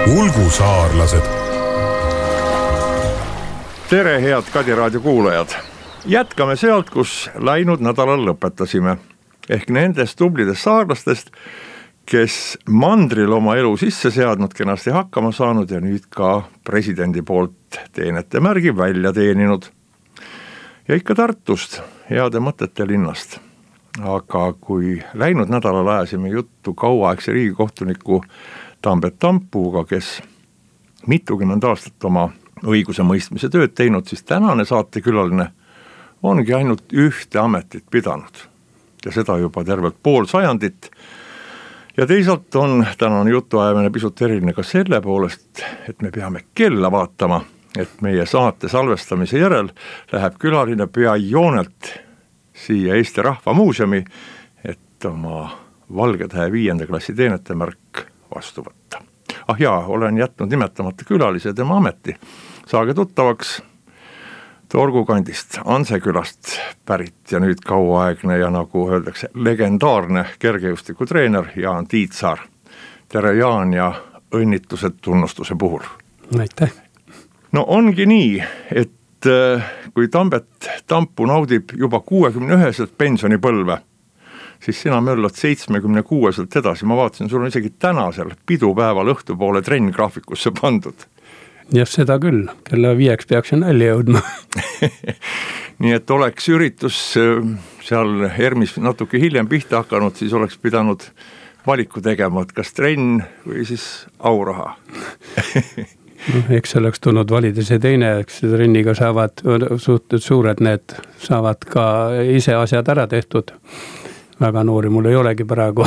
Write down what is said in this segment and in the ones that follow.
Ulgusaarlased. Tere, head Kadi raadio kuulajad. Jätkame sealt, kus läinud nädalal lõpetasime. Ehk nendest tublidest saarlastest, kes mandril oma elu sisse seadnud, kenasti hakkama saanud ja nüüd ka presidendi poolt teenete märgi välja teeninud. Ja ikka Tartust, heade mõtete linnast. Aga kui läinud nädalal ajasime juttu kauaaegse riigikohtuniku Tambet Tampuga, kes mitukümmend aastat oma õiguse mõistmise tööd teinud, siis tänane saatekülaline ongi ainult ühte ametit pidanud. Ja seda juba tervelt pool sajandit. Ja teisalt on tänane jutuajamine pisut eriline ka selle poolest, et me peame kella vaatama, et meie saate salvestamise järel läheb külaline pea joonelt siia Eesti Rahva Muuseumi, et oma Valgetähe 5. klassi teenete märk vastu võtta. Ah jaa, olen jätnud nimetamata külalise tema ameti. Saage tuttavaks Torgu kandist, Ansekülast pärit ja nüüd kauaaegne ja nagu öeldakse legendaarne kergejõustikutreener Jaan Tiitsaar. Tere Jaan ja õnnitlused tunnustuse puhul. Aitäh. No ongi nii, et kui Tambet Tampu naudib juba 61. pensionipõlve, siis sina möllad 76. edasi. Ma vaatasin, sul on isegi tänasel pidupäeval õhtupoole trenn graafikusse pandud. Jah, seda küll. Kella 5 peaks nälja jõudma. Nii et oleks üritus seal Hermis natuke hiljem pihta hakanud, siis oleks pidanud valiku tegema, et kas trenn või siis auraha. Eks oleks tulnud valida see teine, eks trenniga saavad suhted suured, need saavad ka ise asjad ära tehtud. Väga noori mul ei olegi praegu.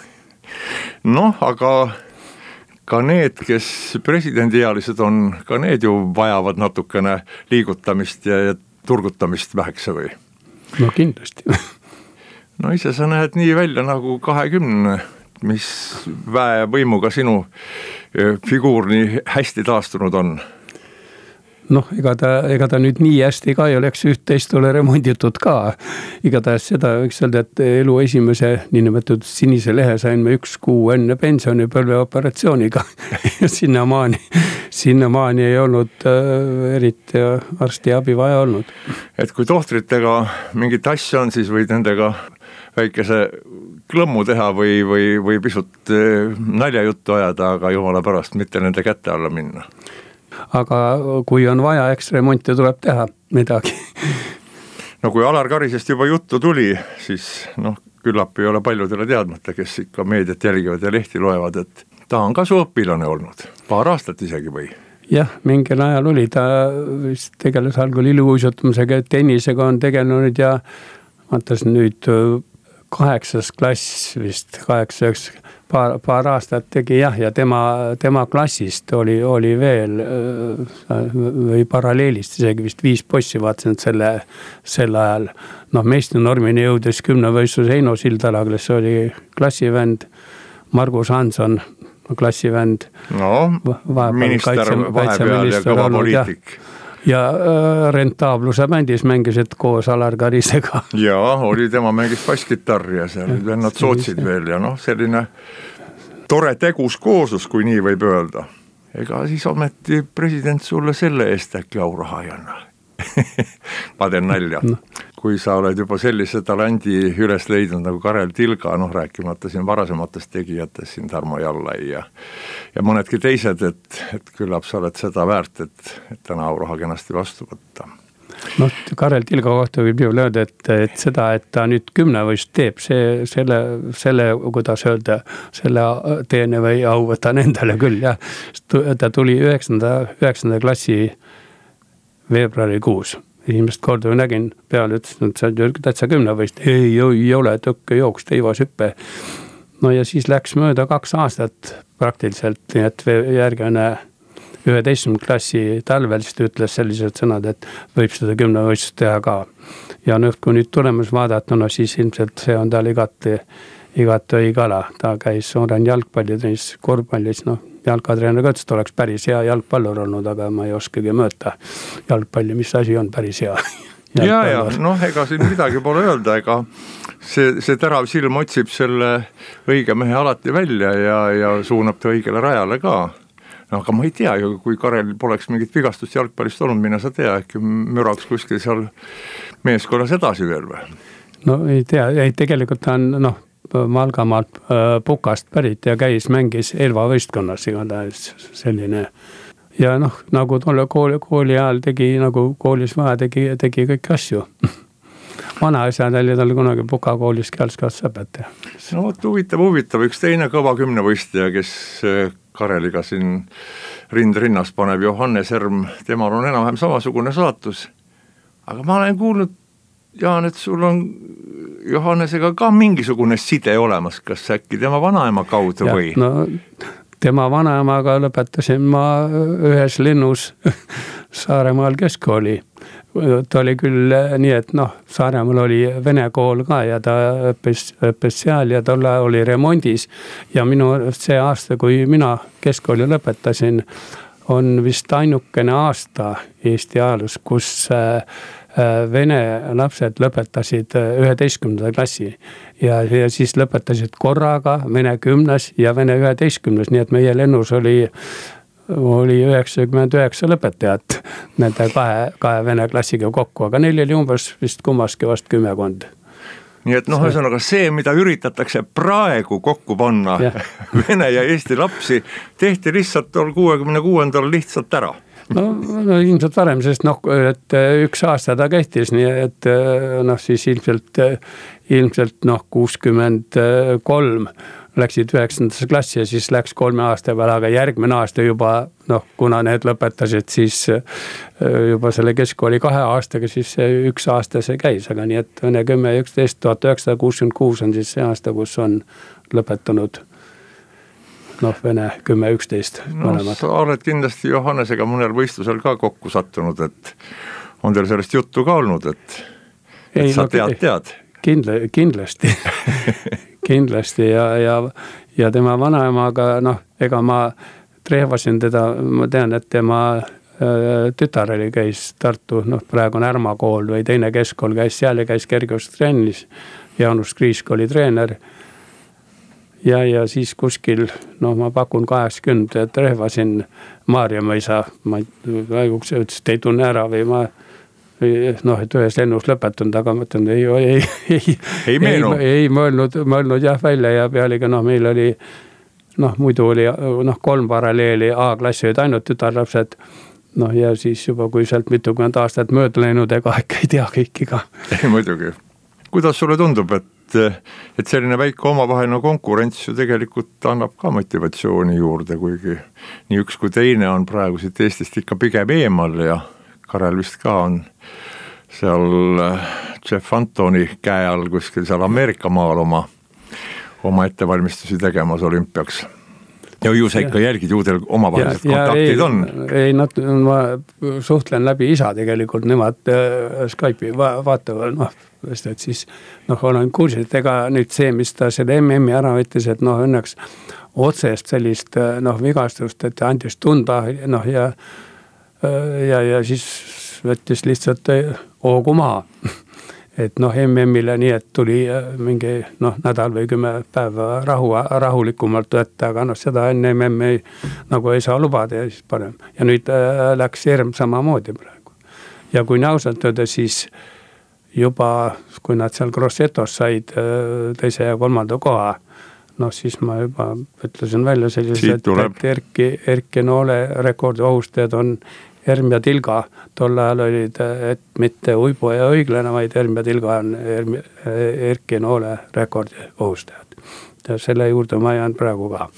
Noh, aga ka need, kes presidendiealised on, ka need ju vajavad natukene liigutamist ja turgutamist vähekse või? No kindlasti. No ise sa näed nii välja nagu 20, mis väe võimuga sinu figuur nii hästi taastunud on. Noh, ega ta nüüd nii hästi ka ei oleks, üht-teist ole remonditud ka. Igatahes seda võiks öelda, et elu esimese niinimetatud sinise lehe sain me 1 kuu enne pensionipõlve operatsiooniga. Sinnamaani ei olnud eriti arsti abi vaja olnud. Et kui tohtritega mingit asja on, siis võid nendega väikese klõmmu teha või pisut naljajuttu ajada, aga jumala pärast mitte nende kätte alla minna. Aga kui on vaja, eks remonti tuleb teha midagi. No kui Alar Karisest juba juttu tuli, siis küllap ei ole paljudele teadmata, kes ikka meediat jälgivad ja lehti loevad, et ta on ka su õpilane olnud. Paar aastat isegi või? Jah, mingil ajal oli. Ta vist tegeles algul iluuisutamisega, tennisega on tegelenud ja vaatasin nüüd 8. klass vist, 8-9 paar aastat tegi ja tema klassist oli veel või paralleelist isegi vist 5 possi vaatasin sel ajal. Meiste normini jõudes 10 võistlus Heino Sildala, kes oli klassivend, Margus Hanson, klassivend. Minister vahepeal ja kõva poliitik. Ja rentaabluse bändis mängisid koos Alar Karisega. Jaa, oli tema mängis basskitarri ja seal vennad sootsid veel ja selline tore tegus kooslus, kui nii võib öelda. Ega siis ometi president sulle selle eest äkki auraha ei anna. Ma teen nalja. Kui sa oled juba sellise talandi üles leidnud nagu Karel Tilga, rääkimata siin varasematest tegijatest, siin Tarmo Jallai ja mõnedki teised, et küllap sa oled seda väärt, et täna auraha kenasti vastu võtta. Karel Tilga kohta võib ju öelda, et seda, et ta nüüd 10 võist teeb, selle, kuidas öelda, selle teene või au võtan endale küll, jah. Ta tuli 9. klassi veebruarikuus. Esimest korda nägin peale, ütlesin, et sa oled täitsa 10 võist. Ei ole, tõkkejooks, teivashüppe. Ja siis läks mööda 2 aastat praktiliselt, nii et järgmine 11. klassi talvel siis ütles sellised sõnad, et võib seda 10 võist teha ka. Ja kui nüüd tulemas vaadata, siis ilmselt see on tal igati õige ala. Ta käis Sooren jalgpallitrennis, korvpallis, jalkatreener ka ütles, et oleks päris hea jalgpallur olnud, aga ma ei oskagi mõõta jalgpalli, mis asi on päris hea. Ja, ega siin midagi pole öelda, ega see terav silm otsib selle õige mehe alati välja ja suunab ta õigele rajale ka. no aga ma ei tea ju, kui Karel poleks mingit vigastust jalgpallist olnud, mine sa tea, äkki müraks kuskil seal meeskonnas edasi veel või? No ei tea, tegelikult ta on Valgamaalt Pukast pärit ja mängis Elva võistkonnas igatahes selline. Ja nagu tolle kooli ajal tegi, nagu koolis vaja, tegi kõiki asju. Vanaisad oli tal kunagi Puka koolis kehalskasvatusõpetaja. No vot, huvitav, üks teine kõva 10-võistleja, kes Kareliga siin rinnas paneb, Johannes Erm, temal on enam-vähem samasugune saatus. Aga ma olen kuulnud, Jaan, et sul on Johannesega ka mingisugune side olemas, kas äkki tema vanaema kaudu või? No tema vanaemaga lõpetasin ma ühes linnus Saaremaal keskkooli. Ta oli küll nii, et Saaremaal oli vene kool ka ja ta õppis seal ja tolle oli remondis. Ja minu see aasta, kui mina keskkooli lõpetasin, on vist ainukene aasta Eesti ajaloos, kus vene lapsed lõpetasid 11. klassi ja siis lõpetasid korraga vene 10. ja vene 11. Nii et meie lennus oli 99 lõpetajat nende kahe vene klassiga kokku, aga neil oli umbes vist kummaski vast 10. Nii et ühesõnaga see, mida üritatakse praegu kokku panna vene ja eesti lapsi, tehti lihtsalt 66. lihtsalt ära. No ilmselt varem, sest et üks aasta ta kehtis, nii et siis ilmselt 63 läksid 9. klassi ja siis läks 3 aasta peale, aga järgmine aasta juba, kuna need lõpetasid, siis juba selle keskkooli 2 aastaga, siis üks aasta see käis, aga nii et Vene 10 ja 11 1966 on siis see aasta, kus on lõpetanud Vene 10-11 mõlemad. Sa oled kindlasti Johannesega mõnel võistlusel ka kokku sattunud, et on teil sellest juttu ka olnud, et sa tead? Kindlasti kindlasti ja tema vanaemaga, ega ma trehvasin teda, ma tean, et tema tütar oli käis Tartu, praegu on Ärma kool või teine keskkool käis seal ja käis kergejõustikutrennis, Jaanus Kriisk oli treener. Ja siis kuskil, ma pakun 80, trehvasin Maarjamõisa, ma ütles, et ei tunne ära või ma, et ühes lennus lõpetanud, aga ma ütlen, ei mõelnud jah välja ja pealegi, meil oli, muidu oli 3 paralleeli A-klassi olid ainult tütarlapsed, ja siis juba, kui sealt mitukümmend aastat mööda läinud, ega ikka ei tea kõiki ka. Ei muidugi. Kuidas sulle tundub, et selline väike omavaheline konkurents ju tegelikult annab ka motivatsiooni juurde, kuigi nii üks kui teine on praegu siit Eestist ikka pigem eemal ja Karel vist ka on seal Jeff Antoni käe all kuskil seal Ameerika maal oma ettevalmistusi tegemas olümpiaks. Ja ju sa ikka jälgid, ju teil omavahelised kontaktid on. Ei, ma suhtlen läbi isa tegelikult, nemad Skype'i vaatavad, et siis olen kursis, et ega nüüd see, mis ta selle MM-i ära võttis, et õnneks otsest sellist vigastust, et andis tunda ja siis võttis lihtsalt hoogu maha. Et MM-ile nii, et tuli mingi nädal või 10 päeva rahulikumalt võtta, aga seda enne MM-i nagu ei saa lubada ja siis parem. Ja nüüd läks Erm samamoodi praegu. Ja kui ausalt öelda, siis juba, kui nad seal Grossetos said 2. ja 3. koha, siis ma juba ütlesin välja sellised, et Erki Noole rekordi ohustajad on Erm ja Tilga. Tol ajal olid, et mitte Uibo ja Õiglane, vaid Erm ja Tilga on Erki Noole rekordi ohustajad. Ja selle juurde ma jään praegu ka.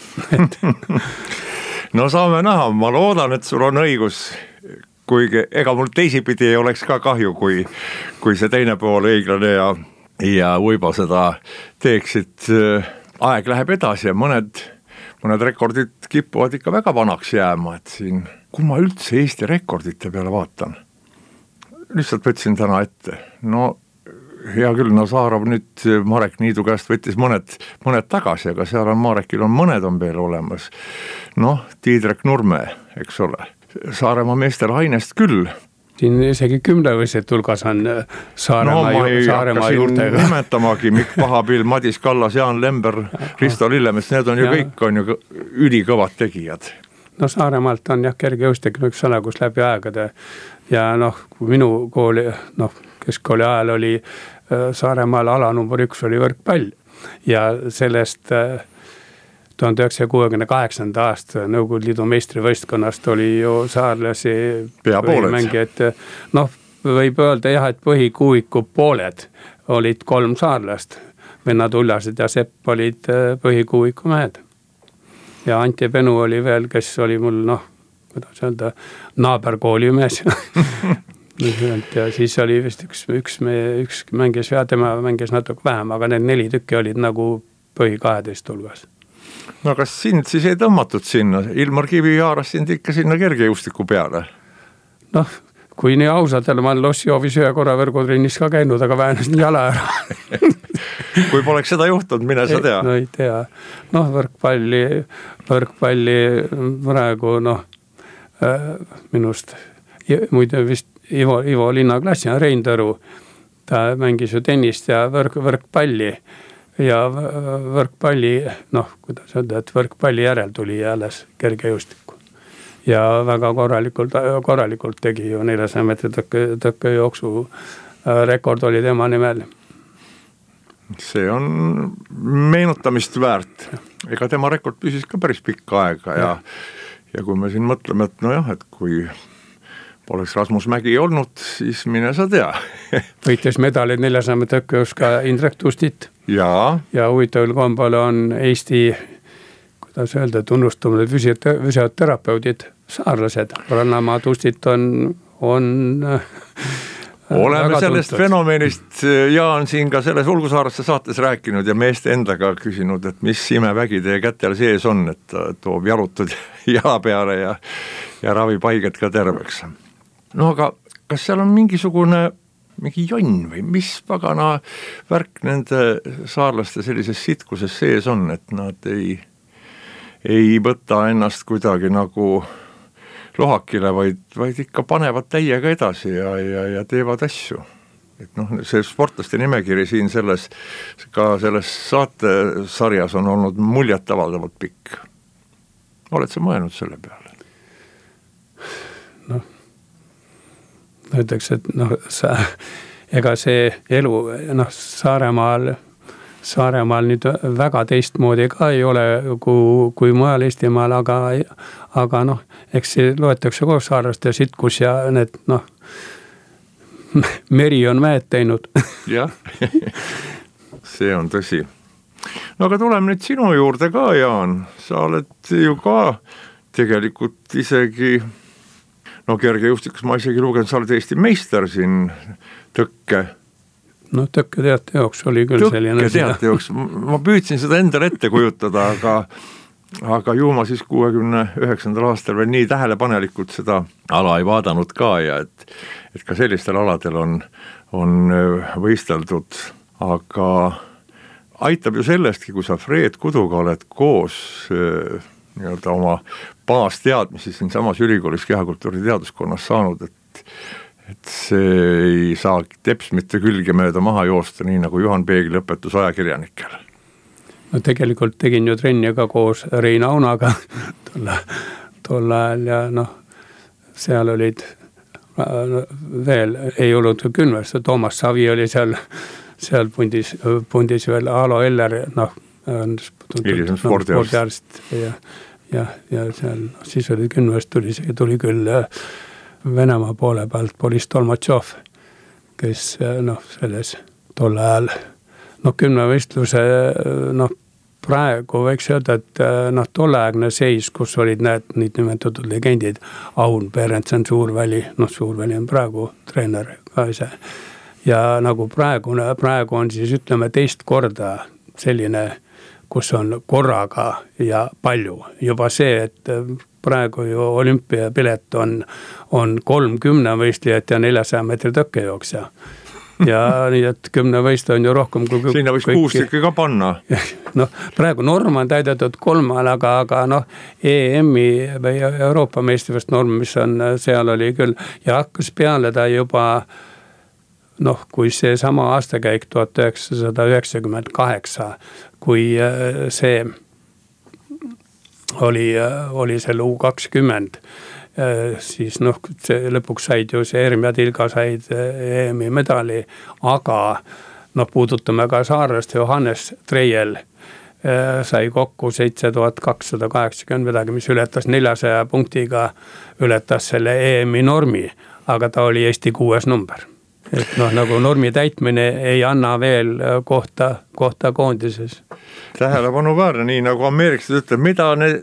No saame näha, ma loodan, et sul on õigus, kuigi ega mul teisipidi ei oleks ka kahju, kui see teine pool Õiglane ja Uibo seda teeksid. Aeg läheb edasi ja mõned rekordid kippuvad ikka väga vanaks jääma, et siin, kui ma üldse Eesti rekordite peale vaatan, lihtsalt võtsin täna ette, hea küll, Nazarov nüüd Marek Niidu käest võttis mõned tagasi, aga seal on Marekil mõned on veel olemas, Tiidrek Nurme, eks ole, Saaremaa meestel Ainest küll. Siin isegi 10-võised tulgas on Saaremaa juurtega. Nimetamagi Mikk Pahapill, Madis Kallas, Jaan Lember, Risto Lillemets, need on ju kõik on ju ülikõvad tegijad. no Saaremaalt on jah kergejõustik üks ala, kus läbi aegade ja noh, kui minu kooli, noh keskkooli ajal oli Saaremaal ala number 1 oli võrkpall ja sellest 1968. aasta Nõukogude Liidu meistrivõistkonnast oli ju saarlasi peapooled. Noh, võib öelda jah, et põhikuuiku pooled olid 3 saarlast. Vennad Ullased ja Sepp olid põhikuuiku mehed. Ja Anti Penu oli veel, kes oli mul, noh, kuidas öelda, naaberkooli mees. Ja siis oli vist üks mängis ja tema mängis natuke vähem, aga need 4 tükki olid nagu põhi 12 hulgas. No kas sind siis ei tõmmatud sinna? Ilmar Kivi haaras sind ikka sinna kergejõustiku peale? Noh, kui nii ausadele, ma olen Lossjoovis 1 korra võrgutrennis ka käinud, aga vähenes nii jala ära. Kui poleks seda juhtunud, mine sa tea. No ei tea. Noh, võrkpalli praegu, noh, minust, muide vist Ivo linnaklassi on Rein Tõru, ta mängis ju tennist ja võrkpalli ja võrkpalli, noh, kuidas öelda, et võrkpalli järel tuli alles kergejõustikku. Ja väga korralikult tegi ju 400 meetri tõkkejooksu rekord oli tema nimel. See on meenutamist väärt. Ega tema rekord püsis ka päris pikka aega ja kui me siin mõtleme, et nojah, et kui poleks Rasmus Mägi olnud, siis mine sa tea. Võitis medalid 400 meetri tõkkejooksus ka Indrek Tustit. Ja huvitaval kombal on Eesti, kuidas öelda, tunnustamine füsioterapeudid, saarlased. Rannamaa Tustit on oleme sellest fenomenist Jaan siin ka selles Ulgusaaresse saates rääkinud ja meeste endaga küsinud, et mis imevägi teie kätel sees on, et toob jalutud jala peale ja ravib haiget ka terveks. No aga kas seal on mingi jonn või mis pagana värk nende saarlaste sellises sitkuses sees on, et nad ei võta ennast kuidagi nagu lohakile, vaid ikka panevad täiega edasi ja teevad asju. Et noh, see sportlaste nimekiri siin selles saatesarjas on olnud muljetavaldavalt pikk. Oled sa mõelnud selle peale? Noh, ütleks, et noh, ega see elu, noh, Saaremaal nüüd väga teistmoodi ka ei ole kui mujal Eestimaal, aga noh, eks see loetakse koos saarlaste sitkus ja need, noh, meri on mäed teinud. Jah, see on tõsi. No aga tuleme nüüd sinu juurde ka, Jaan. Sa oled ju ka tegelikult isegi, no kergejõustikus ma isegi lugenud, sa oled Eesti meister siin tõkke. No tõkketeate jooks oli küll selline. Tõkketeate jooks, ma püüdsin seda endale ette kujutada, aga ju ma siis 69. aastal veel nii tähelepanelikult seda ala ei vaadanud ka ja et ka sellistel aladel on võisteldud, aga aitab ju sellestki, kui sa Fred Kuduga oled koos nii-öelda oma baasteadmisi siin samas ülikoolis kehakultuuri teaduskonnas saanud, et see ei saa teps mitte külge mööda maha joosta, nii nagu Juhan Peegli õpetus ajakirjanikel. No tegelikult tegin ju trenni ka koos Rein Aunaga tol ajal ja noh, seal olid veel, ei olnud külmest, Toomas Savi oli seal pundis veel Aalo Eller, noh, spordiarst ja seal siis oli külmest, tuli küll Venemaa poole pealt Boris Tolmatšov, kes noh, selles tol ajal, noh, kümnevõistluse, noh, praegu võiks öelda, et noh, tolleaegne seis, kus olid need nimetatud legendid, Aun, Berendsen, Suurväli, noh, Suurväli on praegu treener ka ise. Ja nagu praegu on siis ütleme teist korda selline, kus on korraga ja palju. Juba see, et praegu ju olümpiapilet on 30 võistlejat ja 400 meetri tõkkejooksja. Ja nii, et 10 võistleja on ju rohkem kui sinna võiks 6 ikka ka panna. Noh, praegu norm on täidetud 3, aga noh, EM-i või Euroopa meistrivõistluse norm, mis on, seal oli küll ja hakkas peale ta juba, noh, kui see sama aastakäik 1998, kui see oli selle U20, siis noh, lõpuks said ju see Erm ja Tilga said EM-i medali, aga noh, puudutame ka saarlast Johannes Treiel, sai kokku 7280 midagi, mis ületas 400 punktiga, ületas selle EM-i normi, aga ta oli Eesti 6. number. Et noh, nagu normi täitmine ei anna veel kohta koondises. Tähelepanuväärne, nii nagu ameeriklased ütleb,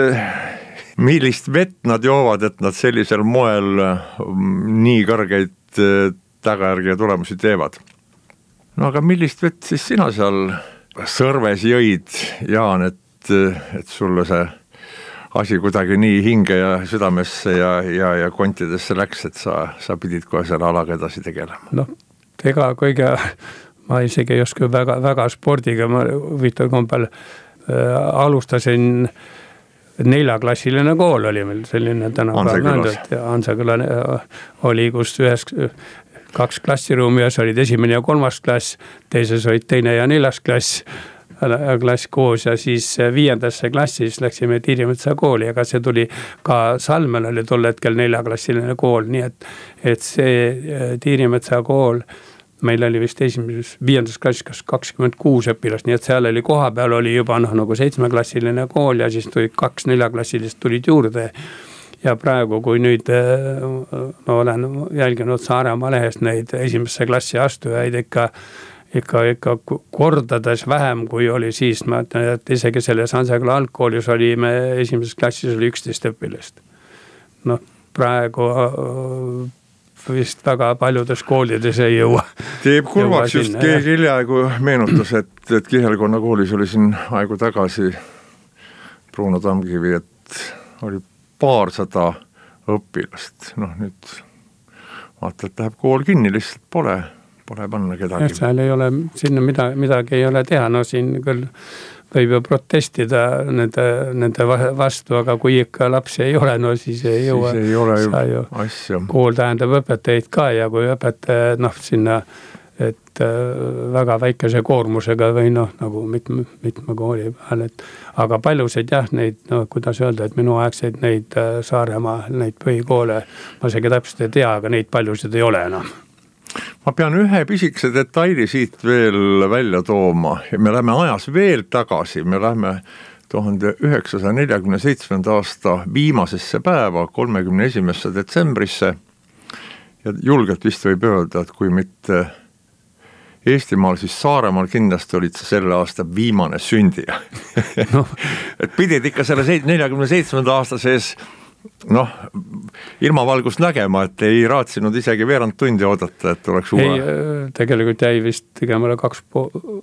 millist vett nad joovad, et nad sellisel moel nii kõrgeid tagajärgi ja tulemusi teevad. No aga millist vett siis sina seal Sõrves jõid, Jaan, et sulle see asi kuidagi nii hinge ja südamesse ja kontidesse läks, et sa pidid kohe selle alaga edasi tegelema? Noh, ega kõige, ma isegi ei oska väga spordiga, ma huvitav kombel alustasin 4-klassiline kool oli meil selline Hansakülas oli, kus 2 klassiruumi, ühes olid 1. ja 3. klass, teises olid 2. ja 4. klass koos ja siis 5. klassis läksime Tiirimetsa kooli, aga see tuli ka Salmel oli tol hetkel 4-klassiline kool, nii et see Tiirimetsa kool, meil oli vist 5. klassis kas 26 õpilast, nii et seal oli koha peal oli juba nagu 7-klassiline kool ja siis tuli 2 4-klassilist tulid juurde. Ja praegu, kui nüüd olen jälginud Saaremaa lehest neid 1. klassi astujaid ikka kordades vähem, kui oli siis, ma ütlen, et isegi selles Hansaküla algkoolis olime 1. klassis oli 11 õpilast. Noh, praegu vist väga paljudes koolides ei jõua. Teeb kurvaks just keegi hiljaaegu meenutas, et Kihelkonna koolis oli siin aegu tagasi Bruno Tamkivi, et oli paarsada õpilast. Noh, nüüd vaata, et läheb kool kinni, lihtsalt pole panna kedagi. Seal ei ole, sinna midagi ei ole teha, no siin küll võib ju protestida nende vastu, aga kui ikka lapsi ei ole, no siis ei jõua. Siis ei ole ju asja. Kool tähendab õpetajaid ka ja kui õpetaja sinna, et väga väikese koormusega või nagu mitme kooli peal, aga paljusid neid, kuidas öelda, et minu aegseid neid Saaremaa, neid põhikoole, ma isegi täpselt ei tea, aga neid paljusid ei ole enam. Ma pean ühe pisikese detaili siit veel välja tooma ja me läheme ajas veel tagasi, me läheme 1947. aasta viimasesse päeva, 31. detsembrisse ja julgelt vist võib öelda, et kui mitte Eestimaal, siis Saaremaal kindlasti olid selle aasta viimane sündija. No. Et pidid ikka selle 47. aasta sees ilmavalgust nägema, et ei raatsinud isegi veerand tundi oodata, et oleks uue. Ei, tegelikult jäi vist tegemale 2,5,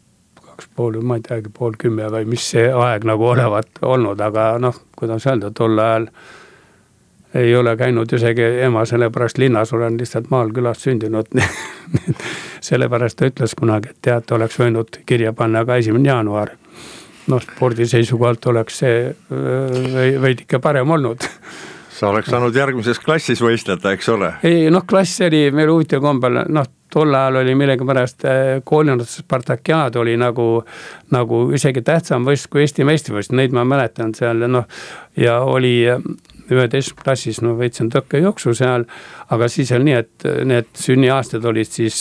ma ei teagi, 9:30 või mis see aeg nagu olevat olnud, aga kuidas öelda, tol ajal ei ole käinud isegi ema sellepärast linnas, olen lihtsalt maal külas sündinud. Sellepärast ta ütles kunagi, et tead, oleks võinud kirja panna ka 1. jaanuar. Spordi seisukohalt oleks see veid ikka parem olnud. Sa oleks saanud järgmises klassis võistleda, eks ole? Ei, klass oli meil huvitav kombel, tol ajal oli millegi pärast koolinudes Spartakiaad oli nagu isegi tähtsam võist kui Eesti meistrivõist, neid ma mäletan seal ja oli 11. klassis võitsin tõkkejooksu seal, aga siis oli nii, et need sünniaastad olid siis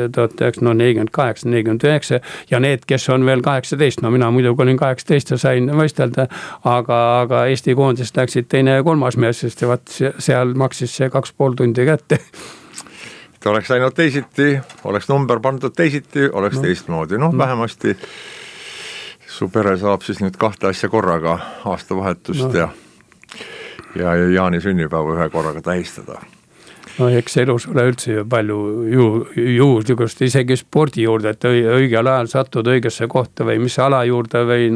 1948, 49 ja need, kes on veel 18, mina muidugi olin 18 ja sain võistelda, aga Eesti koondist läksid 2. ja 3. mees, sest seal maksis see 2,5 tundi kätte. Oleks ainult teisiti, oleks number pandud teisiti, oleks teistmoodi. Vähemasti su pere saab siis nüüd 2 asja korraga, aastavahetust ja Jaani sünnipäeva ühe korraga tähistada. Eks elus ole üldse palju juhuslikust, isegi spordi juurde, et õigel ajal satud õigesse kohta või mis ala juurde või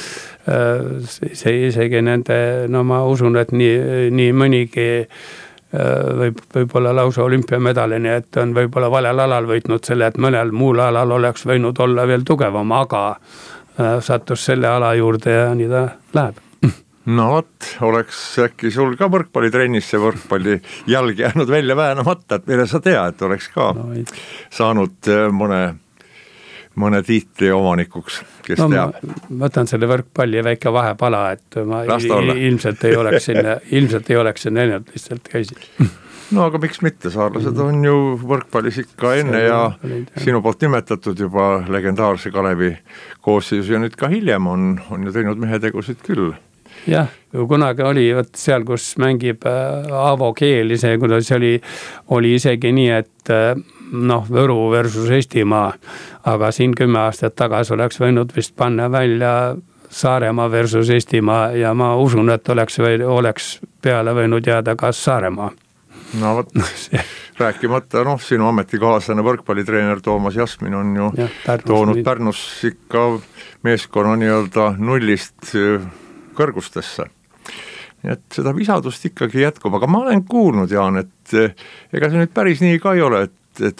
see isegi nende, ma usun, et nii mõnigi võib-olla lausa olümpiamedalini, et on võib-olla valel alal võitnud selle, et mõnel muul alal oleks võinud olla veel tugevam, aga sattus selle ala juurde ja nii ta läheb. No vot, oleks äkki sul ka võrkpallitrennis see võrkpalli jalg jäänud välja väänamata, et mille sa tea, et oleks ka saanud mõne mõne tiitli omanikuks, kes teab. Ma võtan selle võrkpalli väike vahepala, et ma ilmselt ei oleks sinna läinud, lihtsalt käisin. No aga miks mitte, saarlased on ju võrkpallis ikka enne ja sinu poolt nimetatud juba legendaarse Kalevi koosseisus ja nüüd ka hiljem on ju teinud mehetegusid küll. Jah, kunagi oli seal, kus mängib Aavo Keel ise, kuidas oli isegi nii, et Võru versus Eestimaa, aga siin 10 aastat tagasi oleks võinud vist panna välja Saaremaa versus Eestimaa ja ma usun, et oleks peale võinud jääda ka Saaremaa. No võt, rääkimata, sinu ametikaaslane võrkpallitreener Toomas Jasmin on ju toonud Pärnus ikka meeskonna nii-öelda nullist kõrgustesse. Nii et seda visadust ikkagi jätkub, aga ma olen kuulnud, Jaan, et ega see nüüd päris nii ka ei ole, et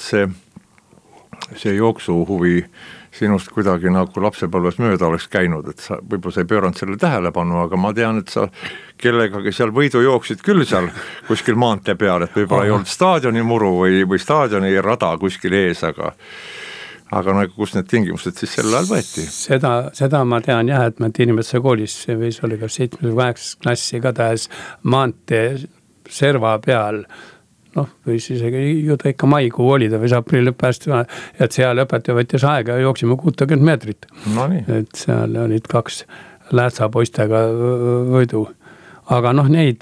see jooksuhuvi sinust kuidagi nagu lapsepõlves mööda oleks käinud, et sa võib-olla sa ei pööranud selle tähelepanu, aga ma tean, et sa kellegagi seal võidu jooksid küll seal kuskil maantee peal, et võib-olla ei olnud staadioni muru või staadioni rada kuskil ees, aga nagu kus need tingimused siis sel ajal võeti? Seda ma tean jah, et me inimese koolis võis oli ka 7-8 klassi igatahes maantee serva peal, võis isegi juurde ikka maikuu oli, ta võis aprilli lõppääst, et seal õpetaja võttis aega ja jooksime 60 meetrit. No nii. Et seal olid 2 Läätsa poistega võidu. Aga neid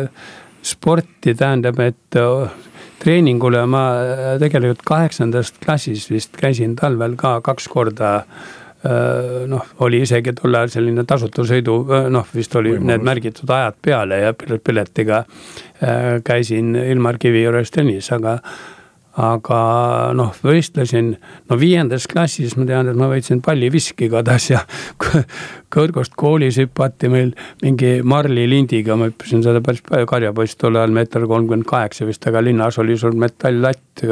sporti tähendab, et treeningule ma tegelikult 8. klassis vist käisin talvel ka 2 korda. Oli isegi tol ajal selline tasutusõidu, vist oli need märgitud ajad peale ja piletiga käisin Ilmar Kivi juures tennis, aga võistlesin, 5. klassis ma tean, et ma võitsin palliviski kadas ja kõrgust koolis hüppati meil mingi Marli lindiga, ma hüppasin seda päris palju, karjapoist tol ajal 1,38 vist, aga linnas oli sul metalllatt,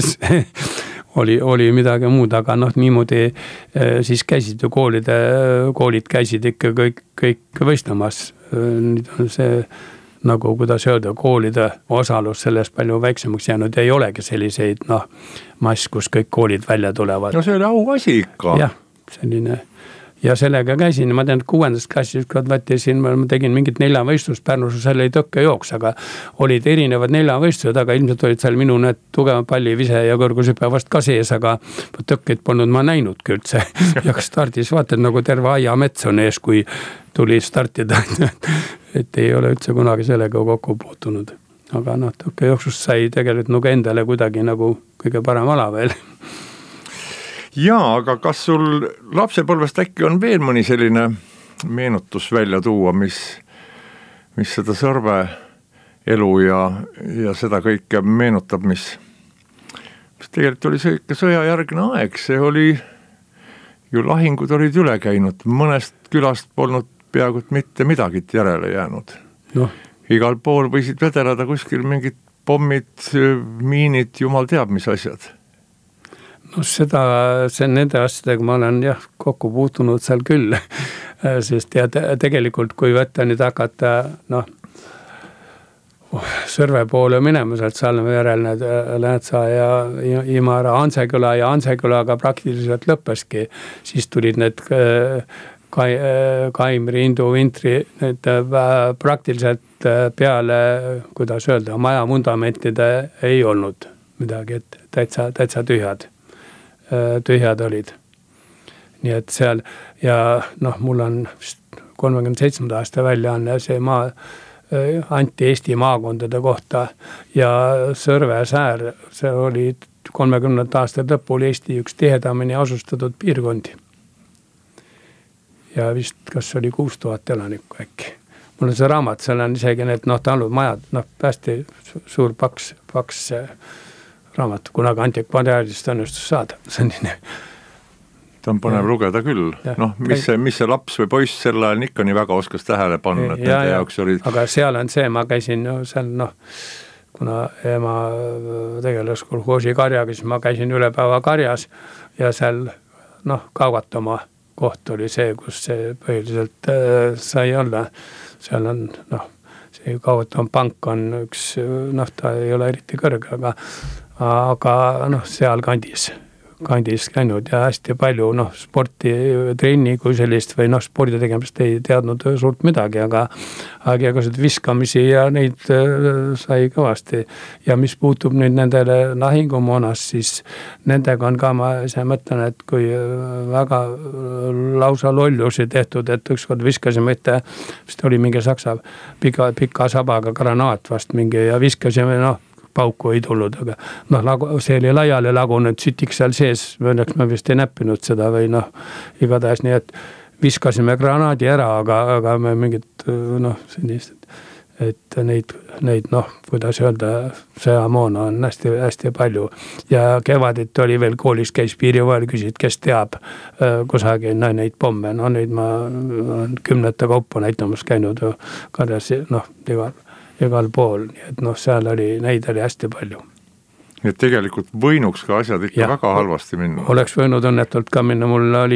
oli midagi muud, aga niimoodi siis käisid ju koolid käisid ikka kõik võistlemas. Nüüd on see, nagu kuidas öelda, koolide osalus sellest palju väiksemaks jäänud, ei olegi selliseid mass, kus kõik koolid välja tulevad. No see oli auasi ikka. Jah, selline. Ja sellega käisin, ma tean, et 6. klassis võttisin, ma tegin mingit 4 võistlust Pärnus, seal ei tõkke jooks, aga olid erinevad 4 võistlused, aga ilmselt olid seal minu need tugeva pallivise ja kõrgushüpe vast ka sees, aga tõkkeid polnud ma näinudki üldse. Ja stardis vaatad, nagu terve aiamets on ees, kui tuli startida, et ei ole üldse kunagi sellega kokku puutunud. Aga tõkkejooksust sai tegelikult nagu endale kuidagi nagu kõige parem ala veel. Jaa, aga kas sul lapsepõlvest äkki on veel mõni selline meenutus välja tuua, mis seda Sõrve elu ja seda kõike meenutab, mis tegelikult oli see ikka sõjajärgne aeg, see oli ju lahingud olid üle käinud, mõnest külast polnud peaaegu mitte midagi järele jäänud. Igal pool võisid vedelada kuskil mingid pommid, miinid, jumal teab mis asjad. Nende asjadega ma olen kokku puutunud seal küll, sest tegelikult kui võtta nüüd hakata Sõrve poole minema sealt Salme järel need Läätsa ja Imara Anseküla ja Ansekülaga praktiliselt lõppeski, siis tulid need Kaimri, Indu, Vintri need praktiliselt peale, kuidas öelda, maja fundamentide ei olnud midagi, et täitsa tühjad olid. Nii et seal ja mul on 37. aasta väljaanne, see anti Eesti maakondade kohta ja Sõrve säär, see oli 30. aastat lõpul Eesti üks tihedamini asustatud piirkondi. Ja vist kas oli 6000 elanikku äkki. Mul on see raamat, seal on isegi need talud, majad, hästi suur paks raamat, kunagi antikvariaadist õnnestus saada. Ta on põnev lugeda küll. Mis see laps või poiss sel ajal ikka nii väga oskas tähele panna, et nende jaoks olid... Aga seal on see, ma käisin seal, kuna ema tegeles kolhoosi karjaga, siis ma käisin üle päeva karjas ja seal, Kaugatoma koht oli see, kus see põhiliselt sai olla. Seal on, see Kaugatoma pank on üks, ta ei ole eriti kõrge, aga seal kandis kandis käinud ja hästi palju sporti, trenni kui sellist või spordi tegemist ei teadnud suurt midagi, aga igasuguseid viskamisi ja neid sai kõvasti. Ja mis puutub nüüd nendele lahingumoonas, siis nendega on ka, ma ise mõtlen, et kui väga lausa lollusi tehtud, et ükskord viskasime ette, vist oli mingi saksa pika sabaga granaat vast mingi ja viskasime, pauku ei tulnud, aga see oli laiali lagunud sütiks seal sees, õnneks me vist ei näppinud seda või igatahes nii, et viskasime granaadi ära, aga me mingit sellist, et neid kuidas öelda, sõjamoona on hästi palju ja kevadit oli veel koolis, käis piirival, küsid, kes teab kusagil neid pomme, neid ma olen 10 kaupa näitamas käinud karjas, igal pool, nii et seal neid oli hästi palju. Nii et tegelikult võinuks ka asjad ikka väga halvasti minna. Oleks võinud õnnetult ka minna, mul oli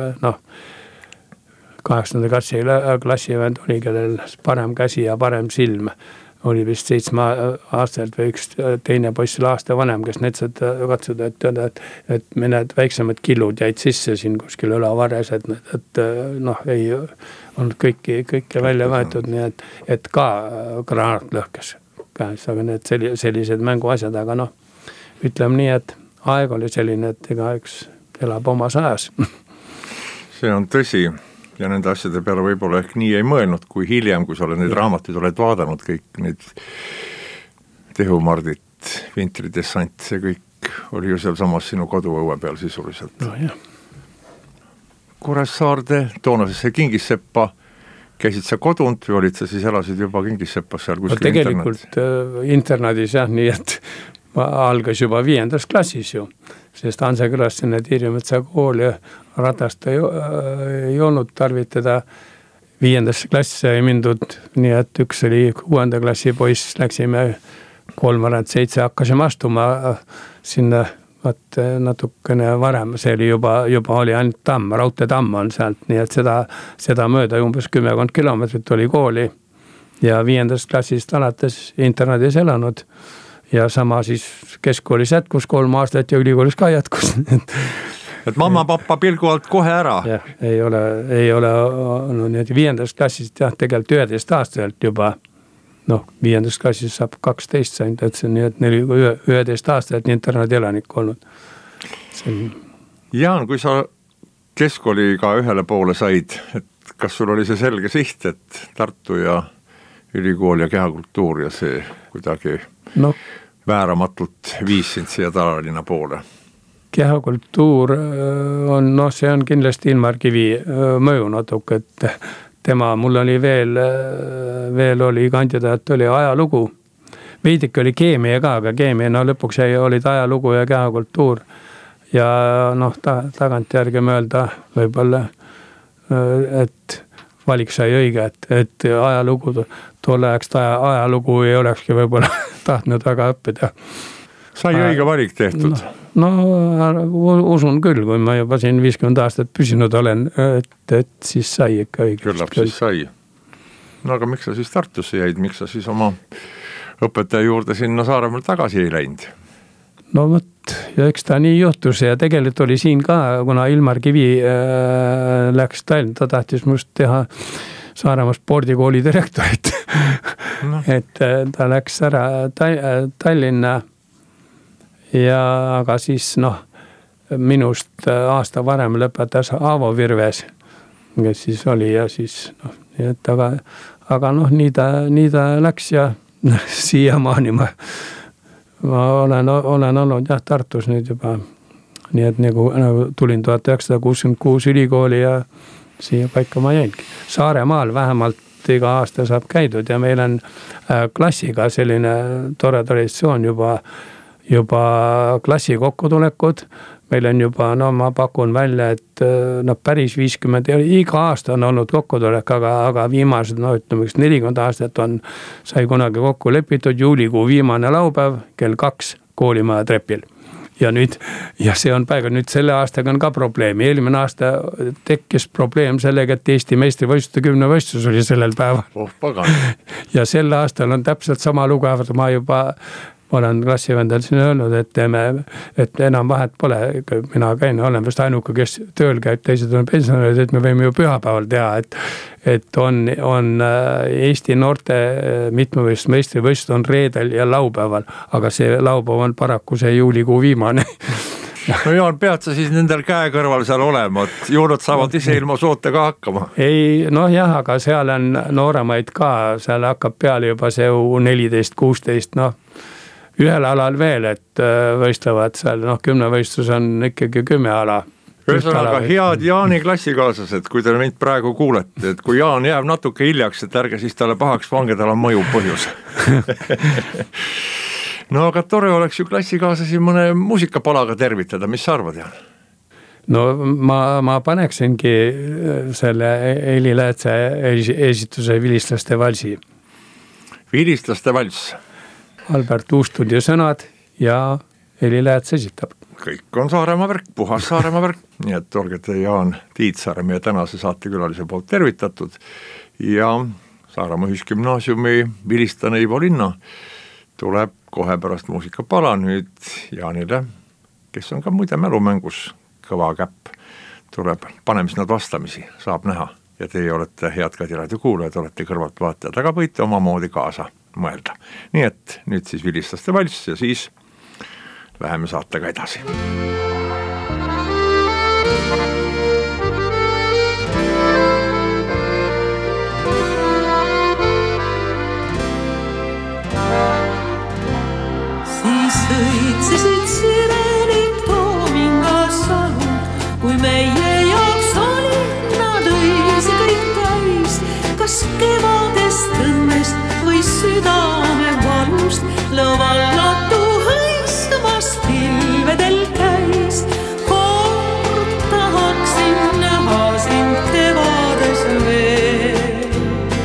8. klassi vend oli, kellel parem käsi ja parem silm. Oli vist 7 aastalt või üks teine poiss aasta vanem, kes netsad katsuda, et mõned väiksemad killud jäid sisse siin kuskil õlavares, et ei olnud kõike välja võetud, nii et ka granaat lõhkes käes, aga need sellised mänguasjad, aga ütleme nii, et aeg oli selline, et igaüks elab omas ajas. See on tõsi. Ja nende asjade peale võib-olla ehk nii ei mõelnud, kui hiljem, kui sa oled neid raamatuid oled vaadanud, kõik neid Tehumardit, Vintridessant, see kõik oli ju seal samas sinu koduõue peal sisuliselt. Kuressaarde, toonasesse Kingisseppa, käisid sa kodunt või olid sa siis elasid juba Kingisseppas seal kuskil tegelikult internadis nii et ma algas juba 5. klassis ju, sest Hansekülas sinne Tiirimetsa kooli ratast ei olnud tarvitada. 5. klasse ei mindud, nii et üks oli 6. klassi poiss, läksime 3-7, hakkasime astuma sinna natukene varem, see oli juba oli ainult tamm, raudteetamm on sealt, nii et seda mööda umbes 10 kilomeetrit oli kooli ja 5. klassist alates internadis elanud ja sama siis keskkoolis jätkus 3 aastat ja ülikoolis ka jätkus. Et mamma-pappa pilgu alt kohe ära. Jah, ei ole nii et 5. klassist tegelikult 11 aastalt juba, 5. klassis saab 12 sain, et see nii, et 11 aastat internadi elanik olnud. Jaan, kui sa keskkooliga ühele poole said, et kas sul oli see selge siht, et Tartu ja ülikool ja kehakultuur ja see kuidagi vääramatult viis sind siia Talalinna poole? Kehakultuur on, see on kindlasti Ilmar Kivi mõju natuke, et tema, mul oli veel oli kandidaat, oli ajalugu. Veidike oli keemia ka, aga keemia, lõpuks olid ajalugu ja kehakultuur. Ja tagantjärgi mõelda võib-olla, et valik sai õige, et ajalugu, tolle ajaks ajalugu ei olekski võib-olla tahtnud väga õppida. Sai õige valik tehtud? Usun küll, kui ma juba siin 50 aastat püsinud olen, et siis sai ikka õige. Küllap siis sai. Aga miks sa siis Tartusse jäid, miks sa siis oma õpetaja juurde sinna Saaremaal tagasi ei läinud? Ja eks ta nii juhtus ja tegelikult oli siin ka, kuna Ilmar Kivi läks Tallinna, ta tahtis must teha Saaremaa spordikooli direktorit. Et ta läks ära Tallinna ja aga siis minust aasta varem lõpetas Aavo Virves, kes siis oli ja siis nii et aga nii ta läks ja siiamaani ma olen olnud Tartus nüüd juba, nii et nagu tulin 1966 ülikooli ja siia paika ma jäingi. Saaremaal vähemalt iga aasta saab käidud ja meil on klassiga selline tore traditsioon juba klassi kokkutulekud. Meil on juba, ma pakun välja, et päris 50, iga aasta on olnud kokkutulek, aga viimased, ütleme 40 aastat sai kunagi kokku lepitud juulikuu viimane laupäev kell 2 koolimaja trepil. Ja see on päeva, nüüd selle aastaga on ka probleemi. Eelmine aasta tekkis probleem sellega, et Eesti meistrivõistluste 10 võistlus oli sellel päeval. Pagan. Ja selle aastal on täpselt sama lugu, ma juba ma olen klassivendel siin öelnud, et enam vahet pole, mina käin, olen vist ainuke, kes tööl käib, teised on pensionärid, et me võime ju pühapäeval teha, et on Eesti noorte mitmevõistlus, meistrivõistlus on reedel ja laupäeval, aga see laupäev on paraku see juulikuu viimane. No Jaan, pead sa siis nendel käe kõrval seal olema, et juunad saavad ise ilma sootega hakkama. Ei, noh jah, aga seal on nooremaid ka, seal hakkab peale juba see 14-16, noh. Ühel alal veel, et võistlevad seal, noh 10 võistlus on ikkagi 10 ala. Ühesõnaga head Jaani klassikaaslased, kui te mind praegu kuulete, et kui Jaan jääb natuke hiljaks, et ärge siis talle pahaks pange, tal on mõju põhjus. No aga tore oleks ju klassikaaslasi mõne muusikapalaga tervitada, mis sa arvad, Jaan? No ma paneksingi selle Heli Läätse esituse Vilistlaste valsi. Vilistlaste vals. Albert Uustudio sõnad ja Heli Lääts esitab. Kõik on Saaremaa värk, puhas Saaremaa värk, nii et olge te Jaan Tiitsaare meie tänase saatekülalise poolt tervitatud ja Saaremaa Ühisgümnaasiumi Vilistane Ivo Linna tuleb kohe pärast muusikapala nüüd Jaanile, kes on ka muide mälumängus kõva käpp, tuleb panemis nad vastamisi, saab näha ja teie olete head Kadi Raadio kuulajad, olete kõrvalt vaatajad, aga võite omamoodi kaasa mõelda. Nii et nüüd siis Vilistlaste valss ja siis läheme saatega edasi. Siis sõitsesid sirenid Toomingas salud, kui meie jaoks olid nad õisi kõik täis. Kas kevadest õnnest või südame valust lõvallatu hõistumas pilvedel käis. Kord tahaksin näha sind kevades veel,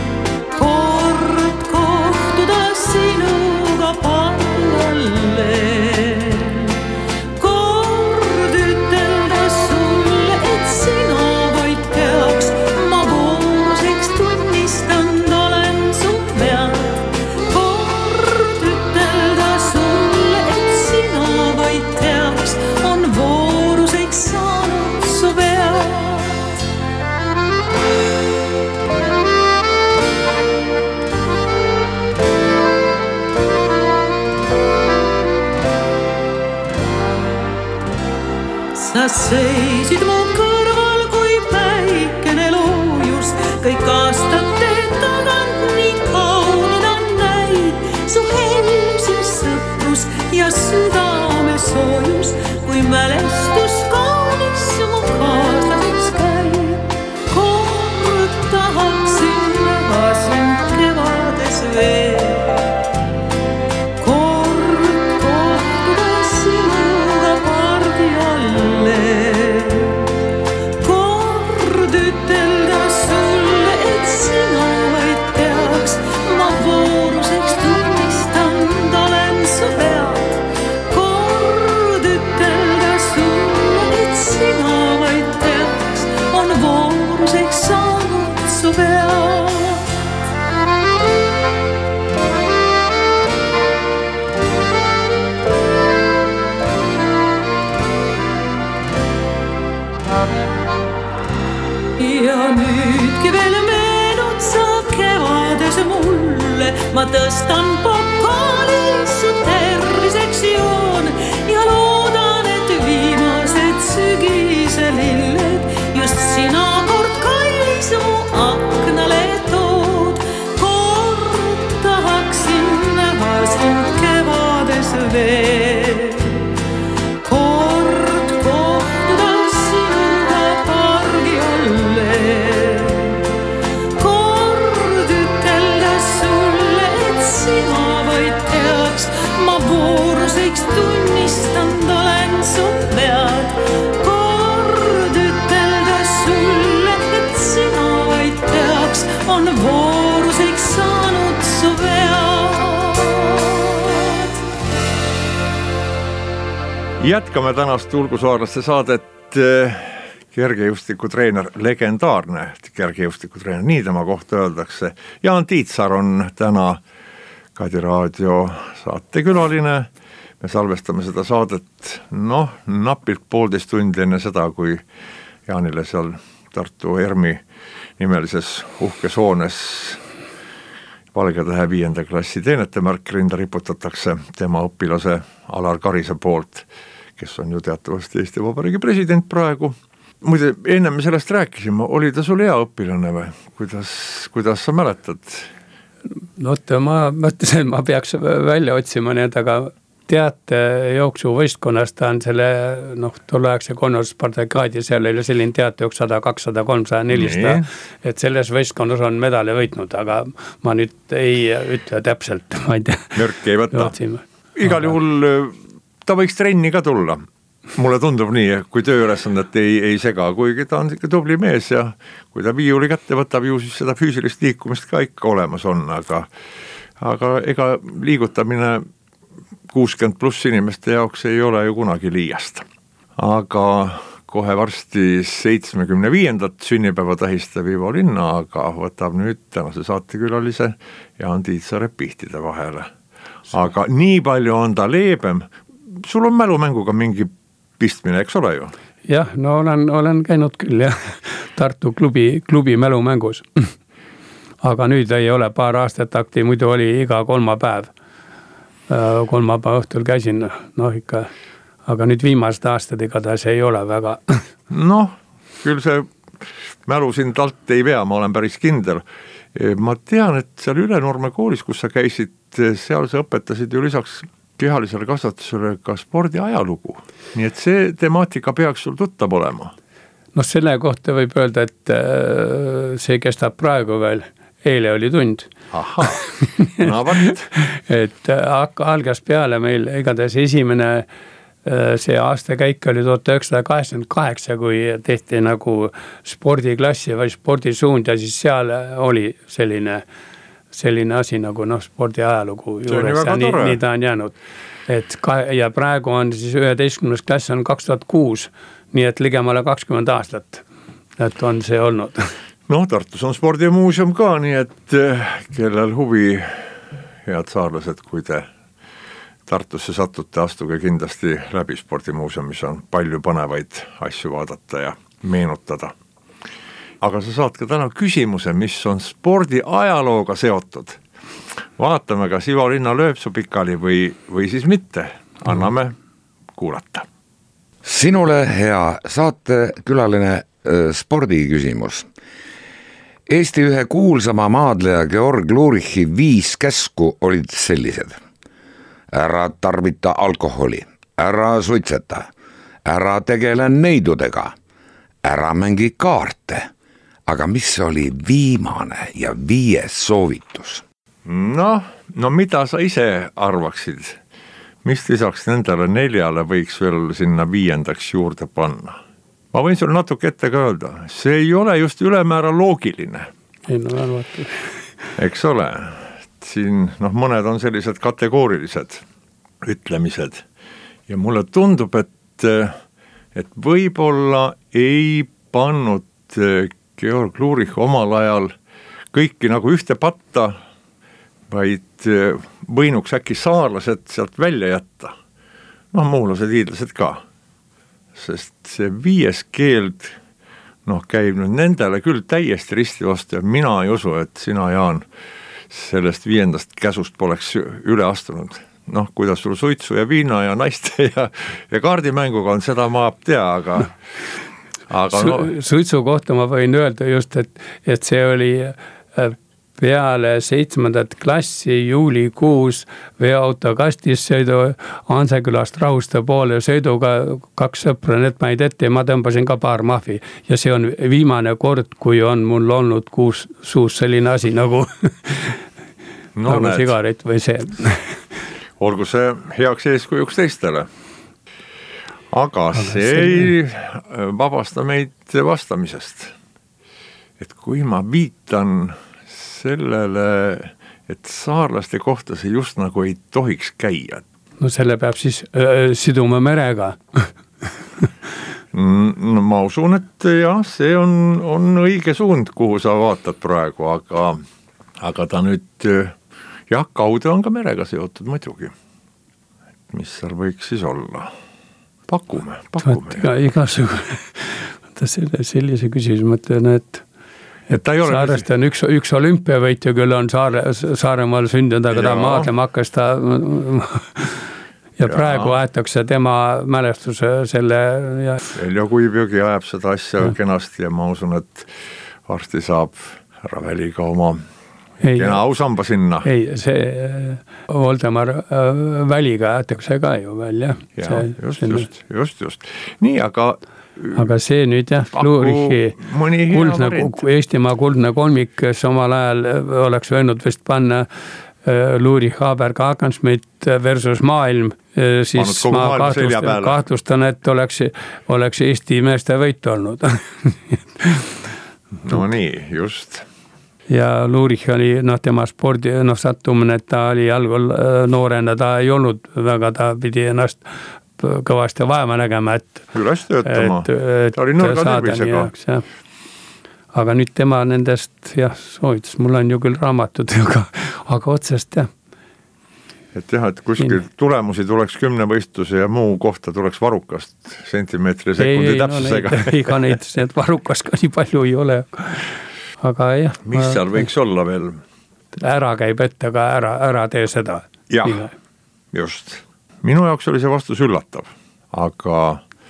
kord kohtuda sinuga parjal. Kord ütelda sulle, et sina võid teaks, ma vooruseks tunnistanud olen su pealt. Kord ütelda sulle, et sina võid teaks, on vooruseks saanud su pealt. Sa seisid mu kõrval, kui päikene loojus, kõik aastate tagant nii kaunina näid. Su helus ja sõprus ja südame soojus, kui mälestus kaunis mu kaaslaseks käib. Kord tahaksin näha sind kevades veel. Ja nüüdki veel meenud sa kevades mulle, ma tõstan pokaali su terviseks joon ja loodan, et viimased sügise lilled just sina kord kallis mu aknale tood. Kord tahaksin näha sind kevades veel. Tunnistan olen su pead. Kord ütelda sulle, et sina vaid teaks, on vooruseks saanud su pead. Jätkame tänast Tulgusaarlaste saadet. Kergejõustikutreener, legendaarne kergejõustikutreener, nii tema kohta öeldakse. Jaan Tiitsaar on täna Kadi Raadio saatekülaline. Me salvestame seda saadet napilt 1,5 tundi enne seda, kui Jaanile seal Tartu ERMi nimelises uhkes hoones Valge Tähe 5. klassi teenetemärk rinda riputatakse tema õpilase Alar Karise poolt, kes on ju teatavasti Eesti Vabariigi president praegu. Muide, enne me sellest rääkisime, oli ta sul hea õpilane või? Kuidas sa mäletad? Ma mõtlesin, et ma peaks välja otsima need, aga teate jooksu võistkonnast ta on selle tolleaegse Spartakaadi, seal oli selline teate jooksu 100, 200, 300, 400, et selles võistkonnas on medali võitnud, aga ma nüüd ei ütle täpselt, ma ei tea. Mürk ei võta. Igal juhul ta võiks trenni ka tulla. Mulle tundub nii, kui tööülesannet ei sega, kuigi ta on ikka tubli mees ja kui ta viiuli kätte võtab, ju siis seda füüsilist liikumist ka ikka olemas on, aga ega liigutamine 60+ inimeste jaoks ei ole ju kunagi liiast. Aga kohe varsti 75. sünnipäeva tähistab Ivo Linna, aga võtab nüüd tänase saatekülalise Jaan Tiitsaare pihtide vahele. Aga nii palju on ta leebem. Sul on mälumänguga mingi pistmine, eks ole ju? Jah, olen käinud küll jah, Tartu klubi mälumängus. Aga nüüd ei ole paar aastat akti, muidu oli iga kolmapäev õhtul käisin, ikka, aga nüüd viimased aastad igatahes ei ole väga. Küll see mälu sind alt ei vea, ma olen päris kindel. Ma tean, et seal Ülenurme koolis, kus sa käisid, seal sa õpetasid ju lisaks kehalisele kasvatusele ka spordi ajalugu. Nii et see temaatika peaks sul tuttav olema. Selle kohta võib öelda, et see kestab praegu veel. Eile oli tund. Aha, võt. Et algas peale meil igatahes esimene see aastakäik oli 1988, kui tehti nagu spordiklassi või spordisuund ja siis seal oli selline asi nagu spordi ajalugu juures ja nii ta on jäänud. Ja praegu on siis 11. klass on 2006, nii et ligemale 20 aastat, et on see olnud. Tartus on spordimuuseum ka, nii et kellel huvi, head saarlased, kui te Tartusse satute, astuge kindlasti läbi spordimuuseumis, on palju põnevaid asju vaadata ja meenutada. Aga sa saad ka täna küsimuse, mis on spordi ajalooga seotud. Vaatame, kas Ivo Linna lööb su pikali või siis mitte. Anname kuulata. Sinule, hea saatekülaline, spordiküsimus. Eesti ühe kuulsama maadleja Georg Lurichi 5 käsku olid sellised. Ära tarvita alkoholi, ära suitseta, ära tegele neidudega, ära mängi kaarte. Aga mis oli viimane ja 5. soovitus? No mida sa ise arvaksid? Mis lisaks nendele 4 võiks veel sinna 5. juurde panna? Ma võin sulle natuke ette ka öelda, see ei ole just ülemäära loogiline. Ei arvata. Eks ole, siin mõned on sellised kategoorilised ütlemised ja mulle tundub, et võib-olla ei pannud Georg Lurich omal ajal kõiki nagu ühte patta, vaid võinuks äkki saarlased sealt välja jätta. Muulased, hiidlased ka. Sest see 5. keeld käib nüüd nendele küll täiesti risti vastu ja mina ei usu, et sina, Jaan, sellest 5. käsust poleks üle astunud. Kuidas sul suitsu ja viina ja naiste ja kaardimänguga on, seda ma tea, aga suitsu kohta ma võin öelda just, et see oli peale 7. klassi juulikuus veoauto kastis sõidu Ansekülast Rahuste poole sõiduga 2 sõpra, need maid ette ja ma tõmbasin ka paar mahvi. Ja see on viimane kord, kui on mul olnud suus selline asi nagu sigaret või see. Olgu see heaks eeskujuks teistele. Aga see ei vabasta meid vastamisest. Et kui ma viitan sellele, et saarlaste kohta see just nagu ei tohiks käia. Selle peab siis siduma merega. Ma usun, et jah, see on õige suund, kuhu sa vaatad praegu, aga ta nüüd jah, kaude on ka merega seotud muidugi. Mis seal võiks siis olla? Pakume. Igasugune sellise küsimus mõtlen, et Saarest on üks olümpiavõitja, küll on Saaremaal sündinud, aga ta maadlema hakkas ta ja praegu aetakse tema mälestuse selle Veljo Kuibjõgi ajab seda asja kenasti ja ma usun, et varsti saab härra Väliga oma kena ausamba sinna. Ei, see Voldemar Väliga aetakse ka ju välja. Just. Nii, aga see nüüd Luurichi Eestimaa kuldne kolmik, kes omal ajal oleks võinud vist panna Luurich, Haber, Kaagensmit versus maailm, siis ma kahtlustan, et oleks Eesti meeste võit olnud. No nii, just. Ja Luurich oli tema spordi sattumine, et ta oli algul noorena, ta ei olnud väga, ta pidi ennast kõvasti vaeva nägema, et üles töötama, ta oli nõrga tervisega. Aga nüüd tema nendest soovitas, mul on ju küll raamatud, aga otsest Et kuskil tulemusi tuleks 10 võistluse ja muu kohta tuleks varukast sentimeetri sekundi täpsusega. Ega neid varukas ka nii palju ei ole. Aga mis seal võiks olla veel? Ära käib ette, aga ära tee seda. Jah, just. Minu jaoks oli see vastus üllatav, aga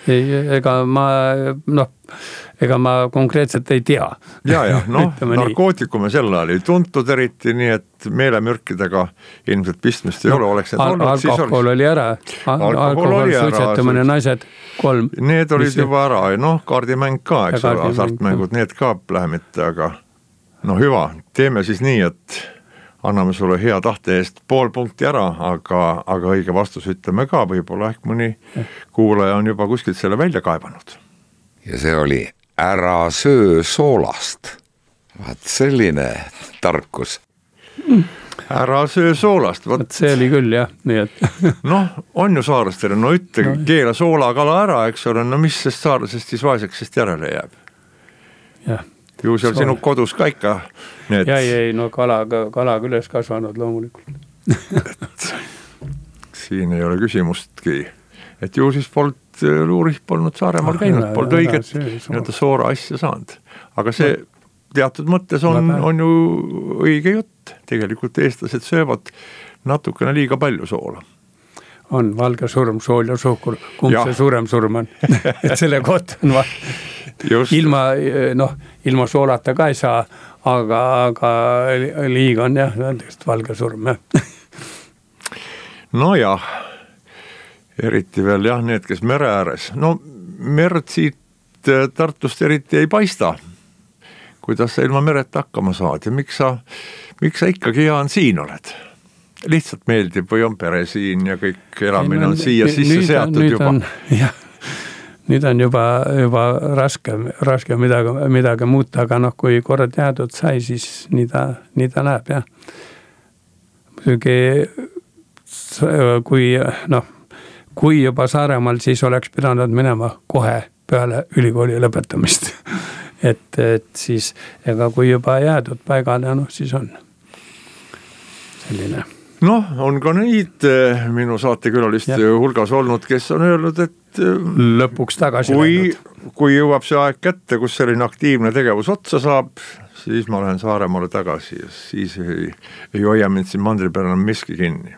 ega ma konkreetselt ei tea. Narkootikume sel ajal ei tuntud eriti, nii et meelemürkidega ilmselt pistmist ei ole, oleks need olnud. Alkohol oli ära, alkohol, suitsetamine, naised, 3. Need olid juba ära, kaardimäng ka, eks ole, hasartmängud, need ka lähemite, aga hüva, teeme siis nii, et anname sulle hea tahte eest 0,5 punkti ära, aga õige vastus ütleme ka, võib-olla ehk mõni kuulaja on juba kuskilt selle välja kaevanud. Ja see oli ära söö soolast. Vaat selline tarkus. Ära söö soolast. See oli küll, jah. Nii et. On ju saarlastele, ütle keela soolakala ära, eks ole, mis sest saarlasest siis vaeseks sest järele jääb? Jah. Ju seal sinu kodus ka ikka need... Ei, kala üles kasvanud loomulikult. Siin ei ole küsimustki. Et ju siis Luurich polnud Saaremaal käinud, polnud õiget soora asja saanud. Aga see teatud mõttes on ju õige jutt. Tegelikult eestlased söövad natukene liiga palju soola. On valge surm, sool ja suhkur. Kumb see suurem surm on? Et selle kohta on ilma soolata ka ei saa, aga liiga on valge surm. Eriti veel need, kes mere ääres. Merd siit Tartust eriti ei paista. Kuidas sa ilma meret hakkama saad ja miks sa ikkagi Jaan siin oled? Lihtsalt meeldib või on pere siin ja kõik elamine on siia sisse seatud juba. Nüüd on juba raske midagi muuta, aga kui kord jäädud sai, siis nii ta läheb, jah. Kui juba Saaremaal, siis oleks pidanud minema kohe peale ülikooli lõpetamist. Et siis, ega kui juba jäädud paigale, siis on selline. On ka neid minu saatekülaliste hulgas olnud, kes on öelnud, et lõpuks tagasi kui jõuab see aeg kätte, kus selline aktiivne tegevus otsa saab, siis ma lähen Saaremaale tagasi ja siis ei hoia mind siin mandri peal enam miski kinni.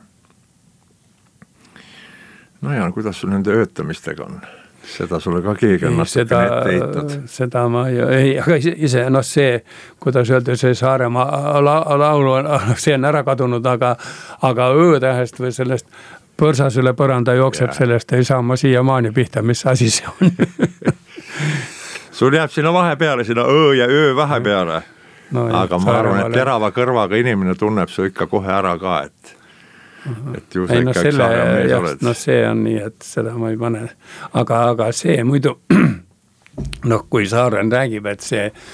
Kuidas sul nende öötamistega on? Seda sulle ka keegi on natukene ette heitnud. Seda ma ei, aga ise, see, kuidas öelda, see Saaremaa laulu, see on ära kadunud, aga öötähest või sellest põrsas üle põranda jookseb sellest, ei saa ma siiamaani pihta, mis asi see on. Sul jääb sinna vahepeale, sinna öö ja öö vahepeale. Aga ma arvan, et terava kõrvaga inimene tunneb su ikka kohe ära ka, et ju sa ikka Saaremamees oled. See on nii, et seda ma ei pane. Aga see muidu, kui Saaren räägib, et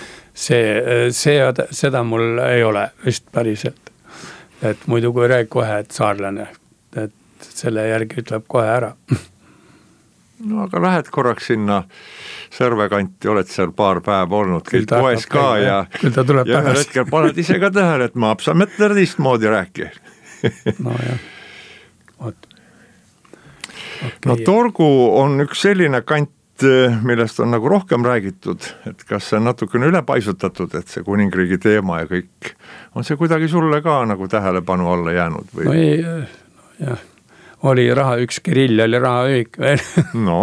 seda mul ei ole vist päriselt. Et muidu kui rääg kohe, et saarlane, et selle järgi ütleb kohe ära. Aga lähed korraks sinna Sõrve kanti, oled seal paar päeva olnud, käid poes ka ja ühel hetkel paned ise ka tähele, et ma apsametler teistmoodi rääki. no jah, vot. Okay. No Torgu on üks selline kant, millest on nagu rohkem räägitud, et kas see on natukene ülepaisutatud, et see kuningriigi teema ja kõik, on see kuidagi sulle ka nagu tähelepanu alla jäänud või? No ei, jah, oli raha, üks Kirill oli rahaühik veel. No.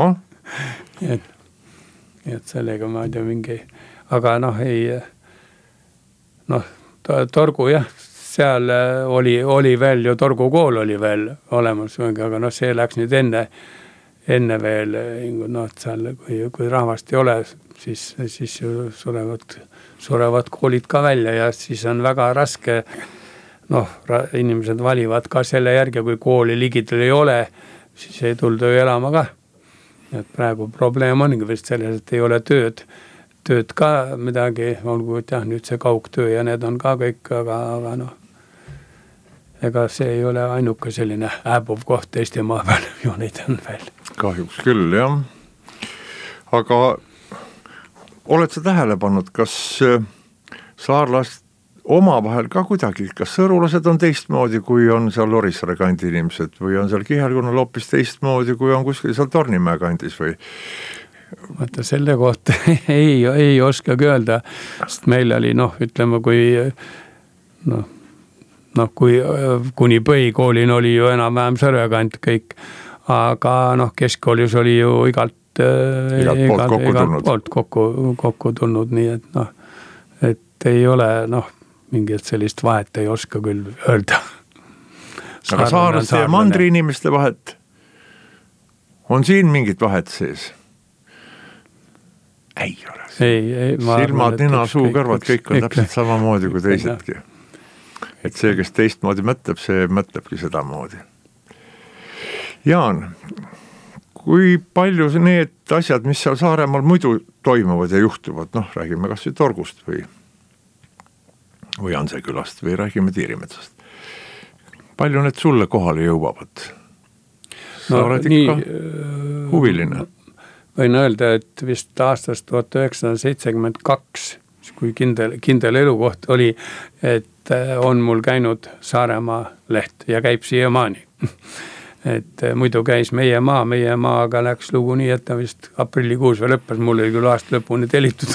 et sellega ma ei tea mingi, aga noh, ei, noh, Torgu jah, seal oli veel ju, Torgu kool oli veel olemas, aga noh, see läks nüüd enne veel, noh, seal, kui rahvast ei ole, siis ju surevad koolid ka välja ja siis on väga raske, noh, inimesed valivad ka selle järgi, kui kooli ligidel ei ole, siis ei tulda ju elama ka. Et praegu probleem ongi vist selles, et ei ole tööd ka midagi, olgu, et jah, nüüd see kaugtöö ja need on ka kõik, aga noh, ega see ei ole ainuke selline hääbuv koht Eestimaa peal, ju neid on veel. Kahjuks küll, jah. Aga oled sa tähele pannud, kas saarlast omavahel ka kuidagi, kas sõrulased on teistmoodi, kui on seal Orissaare kandi inimesed või on seal Kihelkonnal hoopis teistmoodi, kui on kuskil seal Tornimäe kandis või? Vaata selle kohta ei oskagi öelda, sest meil oli, noh, ütleme, kui kuni põhikoolin oli ju enam-vähem Sõrve kant kõik, aga noh, keskkoolis oli ju igalt poolt kokku tulnud, nii et noh, et ei ole, noh, mingit sellist vahet ei oska küll öelda. Aga saarlaste ja mandri inimeste vahet, on siin mingit vahet sees? Ei ole. Silmad, nina, suu, kõrvad, kõik on täpselt samamoodi kui teisedki. Et see, kes teistmoodi mõtleb, see mõtlebki sedamoodi. Jaan, kui palju need asjad, mis seal Saaremaal muidu toimuvad ja juhtuvad, noh, räägime kas või Torgust või Ansekülast või räägime Tiirimetsast. Palju need sulle kohale jõuavad? Sa oled ikka huviline. Võin öelda, et vist aastast 1972, kui kindel elukoht oli, et on mul käinud Saaremaa leht ja käib siiamaani. Et muidu käis meie maaga läks lugu nii, et ta vist aprillikuus veel lõppes, mul oli küll aasta lõpuni telitud,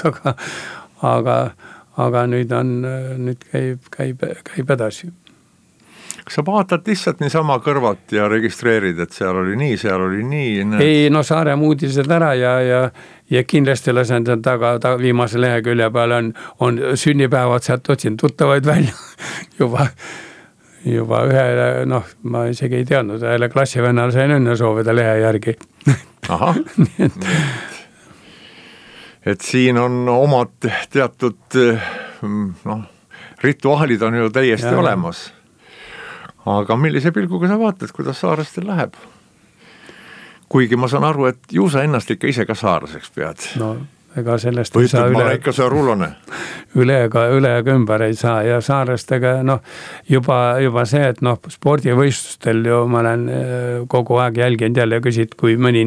aga nüüd käib edasi. Kas sa vaatad lihtsalt niisama kõrvalt ja registreerid, et seal oli nii? Ei, no Saare uudised ära ja kindlasti lasen taga viimase lehekülje peal on sünnipäevad, sealt otsin tuttavaid välja juba ühele, noh, ma isegi ei teadnud, ühele klassivennal sain õnne soovida lehe järgi. Aha. Et siin on omad teatud, noh, rituaalid on ju täiesti olemas. Aga millise pilguga sa vaatad, kuidas saarlastel läheb? Kuigi ma saan aru, et ju sa ennast ikka ise ka saarlaseks pead. No ega sellest ei saa üle ega ümber ei saa ja saarlastega, noh, juba see, et noh, spordivõistlustel ju ma olen kogu aeg jälginud jälle küsid, kui mõni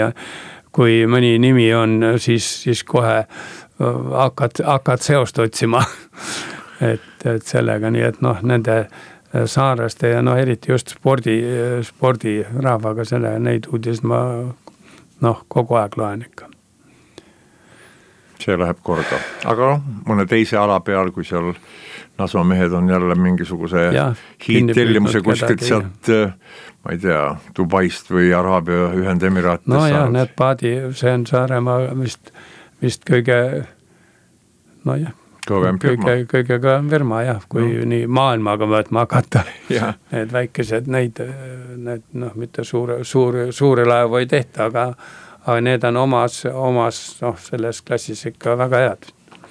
nimi on, siis kohe hakkad seost otsima. et sellega, nii et noh, nende saarlaste ja noh, eriti just spordirahvaga neid uudist ma noh, kogu aeg loen ikka. See läheb korda. Aga noh, mõne teise ala peal, kui seal Nasva mehed on jälle mingisuguse hiidtellimuse kuskilt sealt, ma ei tea, Dubaist või Araabia Ühendemiraatidest no jah, need see on Saaremaa vist kõige, no jah, kõige kõvem firma jah, kui nii maailmaga võtma hakata. Need väikesed, need noh, mitte suure laevu ei tehta, aga need on omas noh, selles klassis ikka väga head.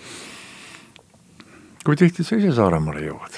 Kui tihti sa ise Saaremaale jõuad?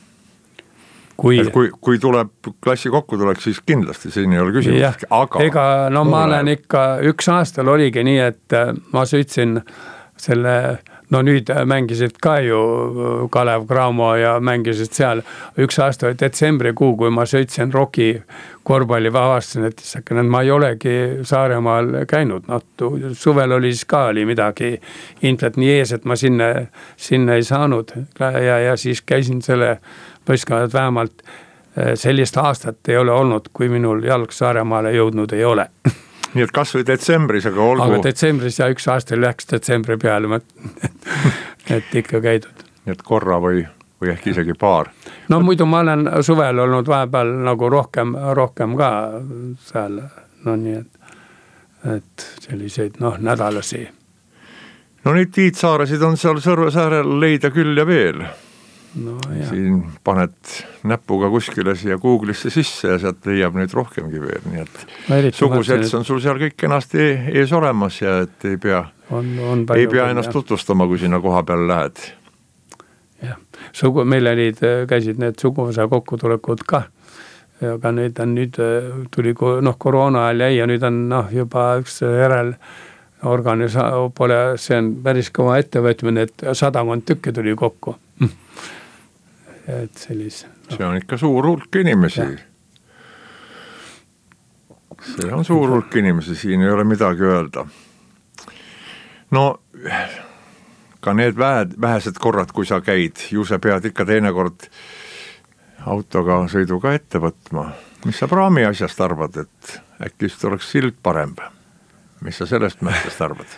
Kui tuleb klassi kokku tuleks, siis kindlasti siin ei ole küsimus. Ega no ma olen ikka, üks aastal oligi nii, et ma sõitsin selle, no nüüd mängisid ka ju Kalev Cramo ja mängisid seal. Üks aasta oli detsembrikuu, kui ma sõitsin Roki korvpalli avastasin, et ma ei olegi Saaremaal käinud. No, suvel oli siis ka oli midagi ilmselt nii ees, et ma sinna ei saanud ja siis käisin selle võistkonnad sellist aastat ei ole olnud, kui minul jalg Saaremaale jõudnud ei ole. Nii et kas või detsembris, aga olgu. Aga detsembris ja üks aasta läks detsembri peale, et ikka käidud. Nii et korra või ehk isegi paar. No muidu ma olen suvel olnud vahepeal nagu rohkem ka seal, no nii et selliseid nädalasi. No neid Tiitsaaresid on seal Sõrve saarel leida küll ja veel. No, jah. Siin paned näpuga kuskile siia Google'isse sisse ja sealt leiab neid rohkemgi veel, nii et suguselts on sul seal kõik kenasti ees olemas ja et ei pea ennast tutvustama, kui sinna koha peal lähed. Jah, meil käisid need suguvõsa kokkutulekud ka, aga nüüd tuli koroona ajal jäi ja nüüd on juba üks pole, see on päris kõva ettevõtmine, et 100 tükki tuli kokku. Et see on ikka suur hulk inimesi. See on suur hulk inimesi, siin ei ole midagi öelda. No, ka need vähesed korrad, kui sa käid, ju sa pead ikka teinekord autoga sõiduga ette võtma. Mis sa praami asjast arvad, et äkki just oleks sild parem? Mis sa sellest mõttest arvad?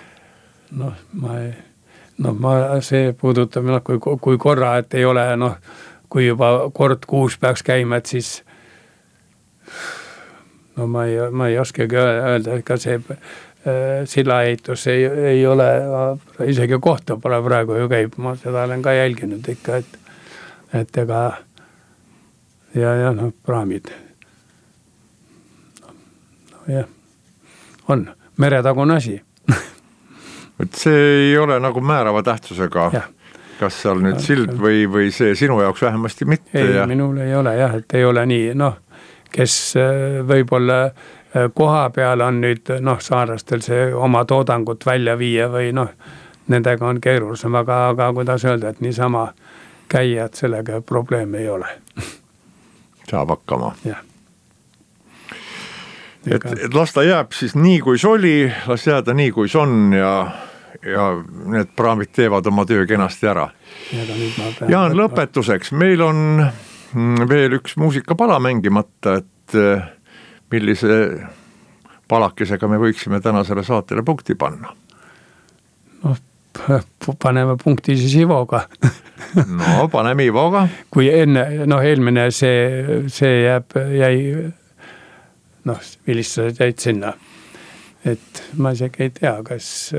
See puudutab, kui korra, et ei ole, kui juba kord kuus peaks käima, et siis ma ei oskagi öelda, ega see sillaehitus ei ole, isegi kohta pole praegu ju käib, ma seda olen ka jälginud ikka, et ega ja praamid. On meretagune asi. Et see ei ole nagu määrava tähtsusega, kas seal nüüd sild või see sinu jaoks vähemasti mitte. Ei, minul ei ole et ei ole nii, kes võib-olla koha peal on nüüd saarlastel see oma toodangut välja viia või nendega on keerulisem, aga kuidas öelda, et niisama käia, et sellega probleeme ei ole. Saab hakkama. Jah. Et las ta jääb siis nii, kui oli, las jääda nii, kui on ja need praamid teevad oma töö kenasti ära. Jaan, lõpetuseks, meil on veel üks muusikapala mängimata, et millise palakesega me võiksime tänasele saatele punkti panna? Paneme punkti siis Ivoga. Paneme Ivoga. Kui enne, eelmine see jäi vilistused jäid sinna. Et ma isegi ei tea, kas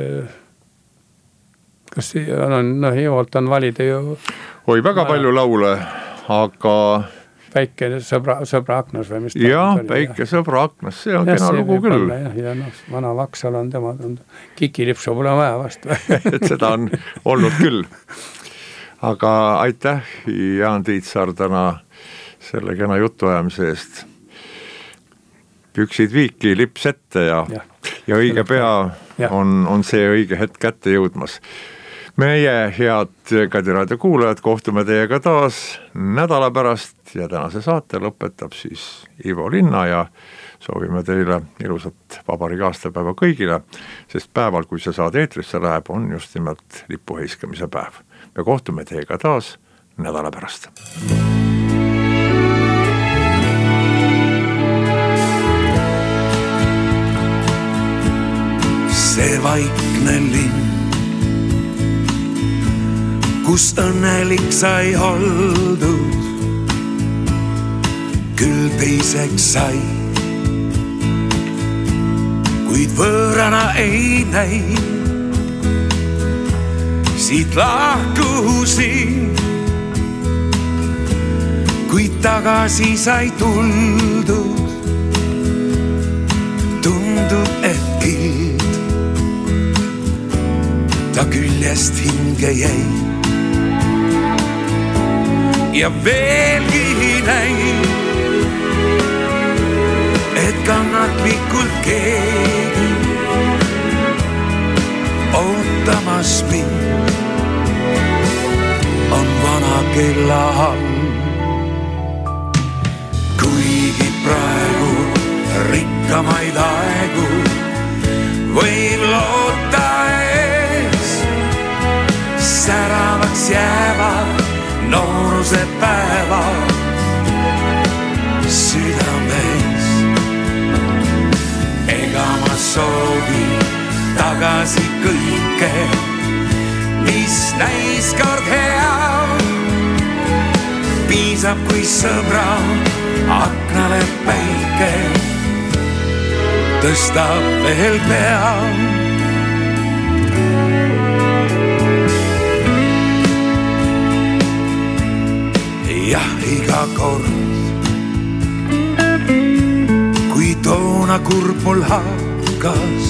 Ivolt on valida ju... väga palju laule, aga... Päike sõbra aknas või mis ta oli? Päike sõbra aknas, see on kena lugu küll. Ja vana Vaksal on tema kikilipsu pole vaja vastu. Et seda on olnud küll. Aga aitäh, Jaan Tiitsaar, täna selle kena jutuajamise eest. Püksid viiki, lips ette ja õige pea on see õige hetk kätte jõudmas. Meie head Kadi Raadio kuulajad, kohtume teiega taas nädala pärast ja tänase saate lõpetab siis Ivo Linna ja soovime teile ilusat vabariigi aastapäeva kõigile, sest päeval, kui see saade eetrisse läheb, on just nimelt lipuheiskamise päev. Me kohtume teiega taas nädala pärast. See vaikne linn, kus õnnelik sai oldud, küll teiseks sai, kuid võõrana ei näi. Siit lahkusin, kuid tagasi sai tuldud. Tundub, et kild ta küljest hinge jäi. Ja veelgi näin, et kannatlikult keegi ootamas mind on vana kella all. Kuigi praegu rikkamaid aegu võib loota ees, säravaks jäävad nooruse päevad. südames. Ega ma soovin tagasi kõike, mis näis kord hea. Piisab, kui sõbra aknale päike tõstab veel pea. Jah, iga kord, kui toona kurb mul hakkas,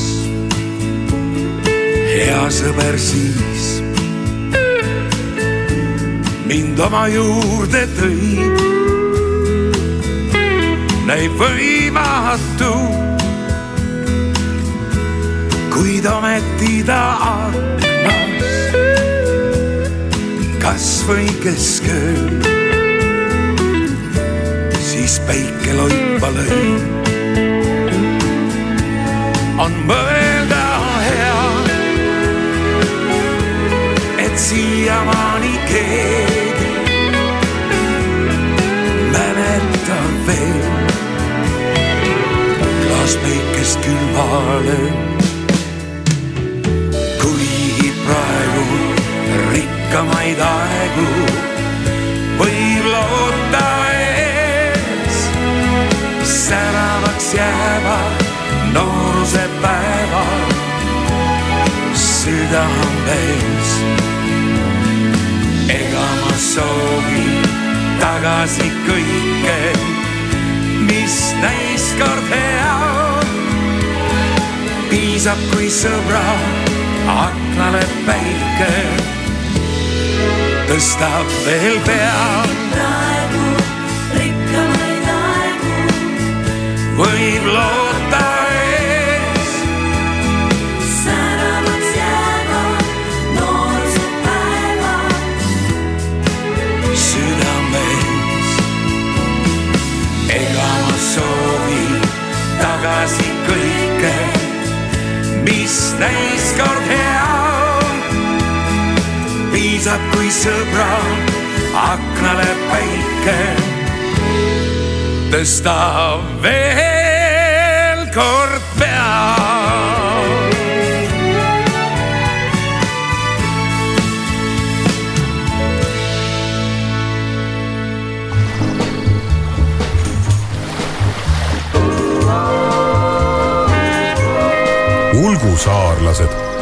hea sõber siis mind oma juurde tõi. Näib võimatu, kuid ometi ta aknas kas või keskööl, siis päike loipa lõi. On mõelda hea, et siiamaani keegi mäletab veel klaas päikest külmale. Kuigi praegu rikkamaid aegu võib loota ees, säravaks jäävad nooruse päevad südames. Ega ma soovin tagasi kõike, mis näis kord hea. Piisab, kui sõbra aknale päike tõstab veel pea. Praegu rikkamaid aegu võib loota ees, säravaks jäävad noorsed päevad südames. Ega ma soovin tagasi kõike, mis näis kord hea. Piisab, kui sõbra aknale päike tõstab veel kord pea. Ulgusaarlased